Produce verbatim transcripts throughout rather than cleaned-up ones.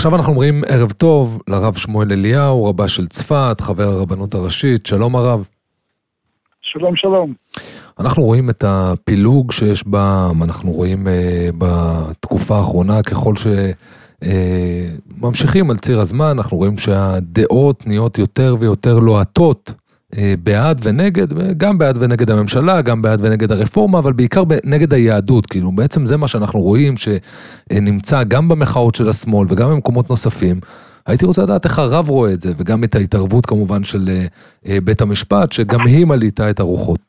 עכשיו אנחנו אומרים ערב טוב לרב שמואל אליהו, רבה של צפת, חבר הרבנות הראשית. שלום הרב. שלום שלום. אנחנו רואים את הפילוג שיש בה, אנחנו רואים uh, בתקופה האחרונה, ככל שממשיכים uh, על ציר הזמן, אנחנו רואים שהדעות נהיות יותר ויותר לוהטות, uh, בעד ונגד, גם בעד ונגד הממשלה, גם בעד ונגד הרפורמה, אבל בעיקר נגד היהדות, כאילו בעצם זה מה שאנחנו רואים, שנמצא גם במחאות של השמאל וגם במקומות נוספים. הייתי רוצה לדעת איך הרב רואה את זה, וגם את ההתערבות כמובן של uh, בית המשפט, שגם היא מליטה את הרוחות.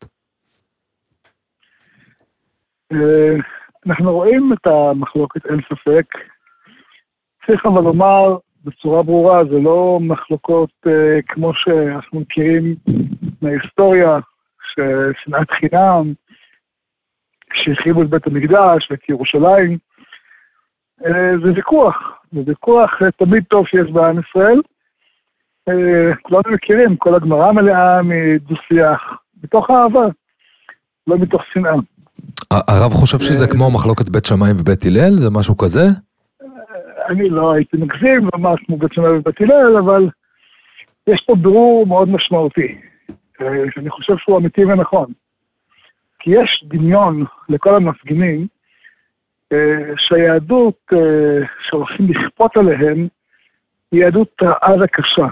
אנחנו רואים את המחלוקת, אין ספק. צריך אבל לומר בצורה ברורה, זה לא מחלוקות אה, כמו שאנחנו מכירים מההיסטוריה, ששנאת חינם, שהחריבו את בית המקדש ואת ירושלים. אה, זה ויכוח, זה ויכוח אה, תמיד טוב שיש בעם ישראל. אה, כולנו מכירים, כל הגמרא מלאה מדו-שיח, מתוך אהבה, לא מתוך שנאה. הרב חושב שזה כמו מחלוקת בית שמאי ובית הלל? זה משהו כזה? אני לא הייתי מגזים, ממש כמו בית שמאי ובית הלל, אבל יש פה ברור מאוד משמעותי, שאני חושב שהוא אמיתי ונכון. כי יש דמיון לכל המפגינים, שהיהדות שהולכים לכפות עליהם, היא יהדות רעה וקשה.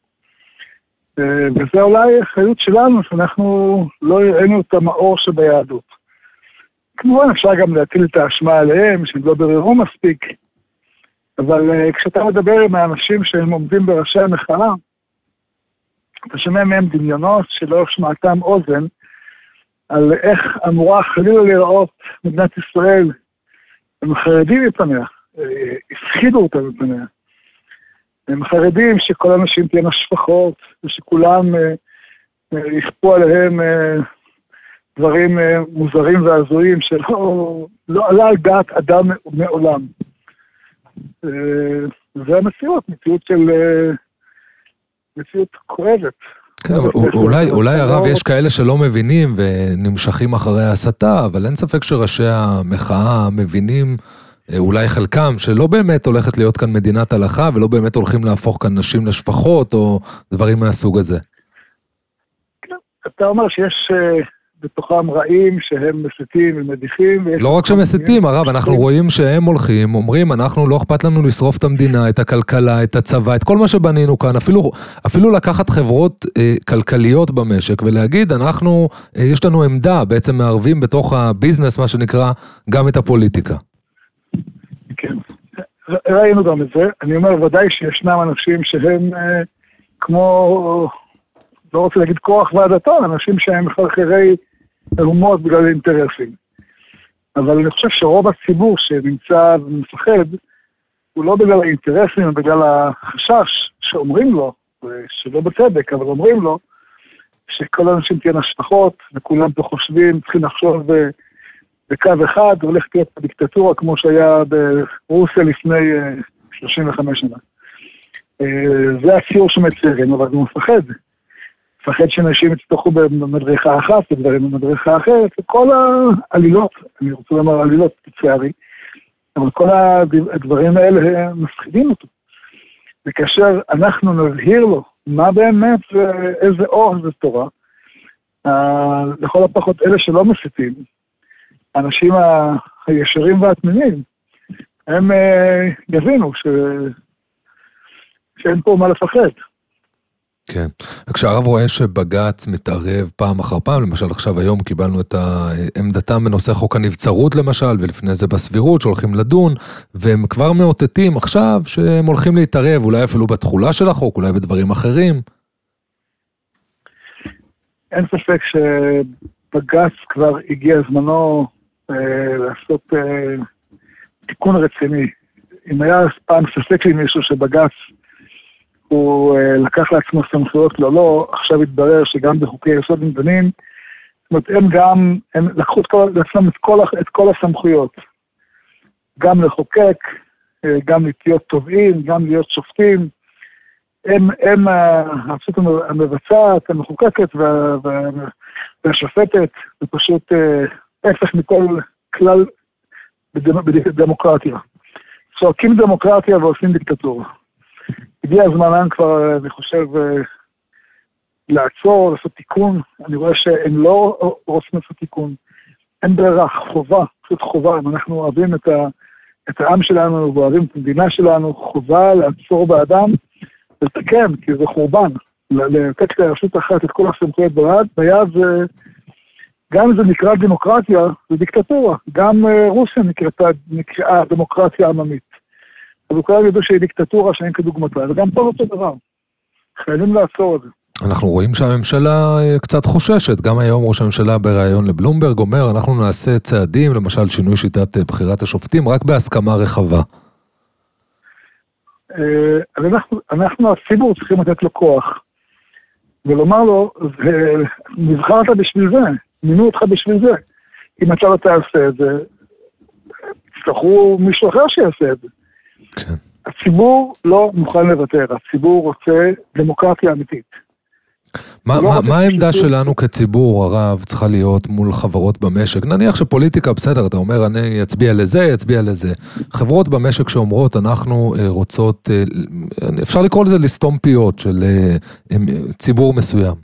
וזה אולי החיות שלנו, שאנחנו לא הראינו את המאור שביהדות. כמובן אפשר גם להטיל את האשמה עליהם, שהם לא בררו מספיק, אבל uh, כשאתה מדבר עם האנשים שהם עומדים בראשי המחאה, אתה שומע מהם דמיונות שלא שמעתם אוזן, על איך אמורה חלילה לראות מדינת ישראל, הם חרדים מפניה, הפחידו אותם מפניה. הם חרדים שכל האנשים תהיינה שפחות, ושכולם uh, uh, יכפו עליהם uh, דברים מוזרים והזויים שלא לא עלה על דעת אדם מעולם. זה המציאות, מציאות של מציאות כואבת. כן, אבל אולי, אולי הרב יש כאלה שלא מבינים ונמשכים אחרי ההסתה, אבל אין ספק שראשי המחאה מבינים, אולי חלקם, שלא באמת הולכת להיות כאן מדינת הלכה, ולא באמת הולכים להפוך כאן נשים לשפחות, או דברים מהסוג הזה. אתה אומר שיש בתוכם רעים שהם מסיתים ומדיחים. לא רק שמסיתים, הרב, אנחנו רואים שהם הולכים, אומרים, אנחנו לא אכפת לנו לשרוף את המדינה, את הכלכלה, את הצבא, את כל מה שבנינו כאן, אפילו, אפילו לקחת חברות אה, כלכליות במשק, ולהגיד, אנחנו, אה, יש לנו עמדה, בעצם מערבים בתוך הביזנס, מה שנקרא, גם את הפוליטיקה. כן, ראינו גם את זה. אני אומר, ודאי שישנם אנשים שהם אה, כמו... לא רוצה להגיד כוח ועדתו, אנשים שהם חרחרי מהומות בגלל אינטרסים. אבל אני חושב שרוב הציבור שנמצא ומפחד, הוא לא בגלל האינטרסים, אלא בגלל החשש שאומרים לו, שלא בצדק, אבל אומרים לו, שכל האנשים תהיינה שפחות, וכולם פה חושבים, צריכים לחשוב בקו אחד, הולך להיות בדיקטטורה, כמו שהיה ברוסיה לפני שלושים וחמש שנה. זה הציור שמצירים, אבל הוא מפחד. מפחד שאנשים יצטרכו במדריכה אחת, ודברים במדריכה אחרת, וכל העלילות, אני רוצה לומר עלילות פצערי, אבל כל הדברים האלה מפחידים אותו. וכאשר אנחנו נבהיר לו מה באמת ואיזה אור זה תורה, לכל הפחות אלה שלא מסיתים, האנשים הישרים והתמימים, הם יבינו ש... שאין פה מה לפחד. כן, וכשהרב רואה שבג"ץ מתערב פעם אחר פעם, למשל עכשיו היום קיבלנו את עמדתם בנושא חוק הנבצרות למשל, ולפני זה בסבירות שהולכים לדון, והם כבר מאותתים עכשיו שהם הולכים להתערב, אולי אפילו בתחולה של החוק, אולי בדברים אחרים. אין ספק שבג"ץ כבר הגיע זמנו אה, לעשות אה, תיקון רציני. אם היה פעם ספק לי מישהו שבג"ץ הוא לקח לעצמו סמכויות לא, לא, עכשיו התברר שגם בחוקי יסוד מדנים, זאת אומרת, הם גם, הם לקחו לעצמם את כל, את כל הסמכויות, גם לחוקק, גם להיות תובעים, גם להיות שופטים, הם, הם הרשות המבצעת, המחוקקת וה, וה, והשופטת, זה פשוט הפך מכל כלל בדמוקרטיה. צועקים דמוקרטיה ועושים דיקטטורה. הגיע הזמן כבר, אני חושב, לעצור, לעשות תיקון. אני רואה שהם לא רוצים לעשות תיקון. אין ברירה, חובה, פשוט חובה. אם אנחנו אוהבים את, ה, את העם שלנו ואוהבים את המדינה שלנו, חובה לעצור באדם ולתקן, כי זה חורבן. לתת לרשות אחת את כל הסמכויות ביד, ביד זה, גם אם זה נקרא דמוקרטיה, זה דיקטטורה. גם רוסיה נקראה, נקראה דמוקרטיה עממית. אבל כולם ידעו שהיא דיקטטורה שאין כדוגמתה, וגם פה אותו דבר. חייבים לעצור את זה. אנחנו רואים שהממשלה קצת חוששת, גם היום ראש הממשלה בראיון לבלומברג אומר, אנחנו נעשה צעדים, למשל שינוי שיטת בחירת השופטים, רק בהסכמה רחבה. אז אנחנו, אנחנו הציבור צריכים לתת לו כוח, ולומר לו, נבחרת בשביל זה, מינו אותך בשביל זה. אם אתה לא תעשה את זה, תצטרכו מישהו אחר שיעשה את זה. כן. הציבור לא מוכן לוותר, הציבור רוצה דמוקרטיה אמיתית. מה, מה, מה העמדה שלנו כציבור, הרב, צריכה להיות מול חברות במשק? נניח שפוליטיקה בסדר, אתה אומר, אני אצביע לזה, אצביע לזה. חברות במשק שאומרות, אנחנו רוצות, אפשר לקרוא לזה לסתום פיות של ציבור מסוים.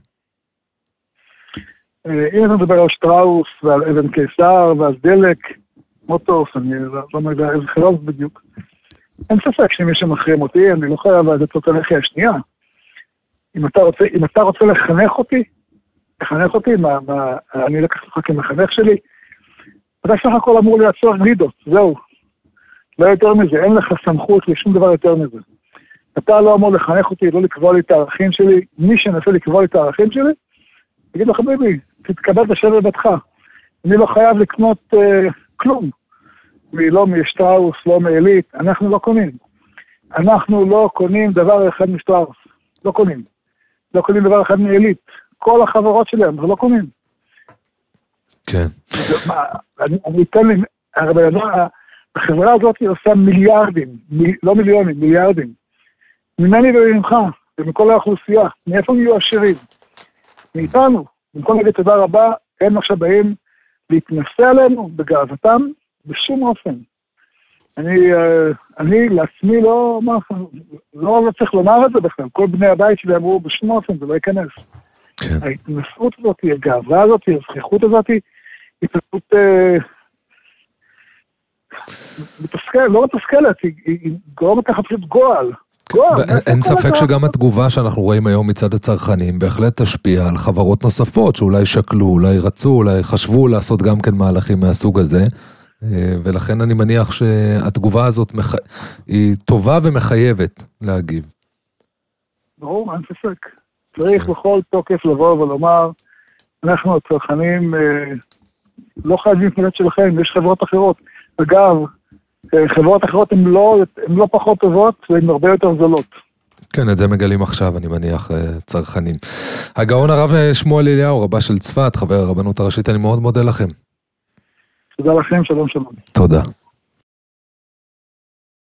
אם אתה מדבר על שטראוס ועל אבן קיסר ועל דלק, מוטוס, אני לא יודע איזה חברות בדיוק. אין ספק שמי שמחרים אותי, אני לא חייב לתת לו את הלחי השנייה. אם אתה רוצה, אם אתה רוצה לחנך אותי, לחנך אותי, מה, מה, אני לקח לך כמחנך שלי, אתה סך הכל אמור לייצר גלידות, זהו. לא יותר מזה, אין לך סמכות לשום דבר יותר מזה. אתה לא אמור לחנך אותי, לא לקבוע לי את הערכים שלי, מי שנסה לקבוע לי את הערכים שלי, תגיד לו חביבי, תתקבל בשל בביתך. אני לא חייב לקנות אה, כלום. לא משטראוס, לא מעילית, אנחנו לא קונים. אנחנו לא קונים דבר אחד משטראוס, לא קונים. לא קונים דבר אחד מעילית. כל החברות שלהם, זה לא קונים. כן. אני, אני אתן לי, החברה הזאת עושה מיליארדים, מיל, לא מיליונים, מיליארדים. ממני וממך, ומכל האוכלוסייה, מאיפה יהיו עשירים? מאיתנו, במקום להגיד תודה רבה, הם עכשיו באים להתנסה עלינו בגאוותם, בשום אופן. אני, אני לעצמי לא, מה, לא, לא צריך לומר את זה בכלל. כל בני הבית שלי אמרו בשום אופן, זה לא ייכנס. כן. ההתנסות הזאת, הגאווה הזאת, הזכיחות הזאת, היא פשוט אה, מתסכל, לא מתסכלת, היא, היא גורמת ככה פשוט גועל. גועל. אין ספק שגם התגובה שאנחנו רואים היום מצד הצרכנים בהחלט תשפיע על חברות נוספות שאולי שקלו, אולי רצו, אולי חשבו לעשות גם כן מהלכים מהסוג הזה. ולכן אני מניח שהתגובה הזאת מח... היא טובה ומחייבת להגיב. ברור, אין ספק. צריך בכל תוקף לבוא ולומר, אנחנו הצרכנים לא חייבים להתמודד שלכם, יש חברות אחרות. אגב, חברות אחרות הן לא, הן לא פחות טובות והן הרבה יותר זולות. כן, את זה מגלים עכשיו, אני מניח, צרכנים. הגאון הרב שמואל אליהו, רבה של צפת, חבר הרבנות הראשית, אני מאוד מודה לכם. תודה לכם, שלום שלום. תודה.